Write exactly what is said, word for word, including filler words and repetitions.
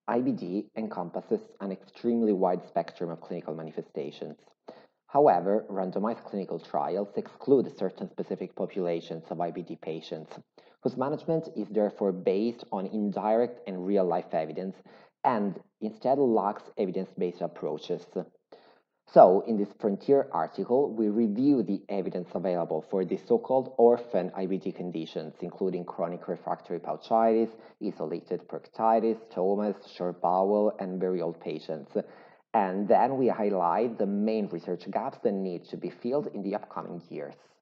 I B D encompasses an extremely wide spectrum of clinical manifestations. However, randomized clinical trials exclude certain specific populations of I B D patients, whose management is therefore based on indirect and real-life evidence and instead lacks evidence-based approaches. So, in this Frontier article, we review the evidence available for the so-called orphan I B D conditions, including chronic refractory pouchitis, isolated proctitis, stomas, short bowel, and very old patients. And then we highlight the main research gaps that need to be filled in the upcoming years.